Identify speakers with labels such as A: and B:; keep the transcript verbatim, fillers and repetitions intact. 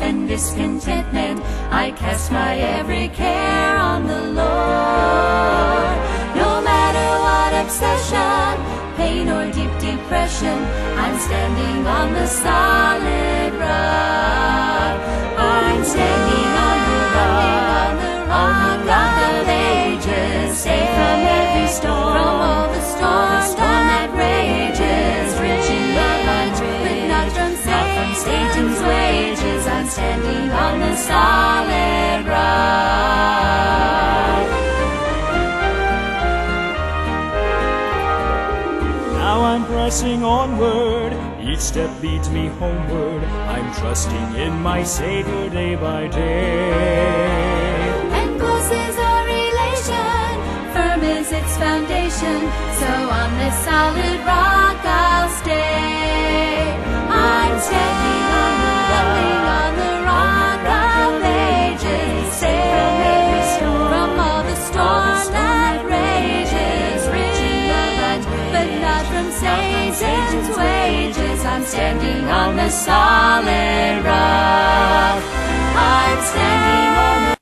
A: and discontentment, I cast my every care on the Lord. No matter what obsession, pain or deep depression, I'm standing on the solid rock. I'm standing on the rock, on the rock of ages, safe from every storm, from all the storms that rages, rich in love unreal, but not from Satan's wages. I'm standing on the solid rock.
B: Now I'm pressing onward, each step leads me homeward. I'm trusting in my Savior day by day.
A: And close is our relation, firm is its foundation, so on this solid rock I'll stay. I'm standing on the rock, on the rock of ages, safe from every storm, from all the storms that rages, rich in love, but not from Satan's wages. I'm standing on the solid rock. I'm standing on the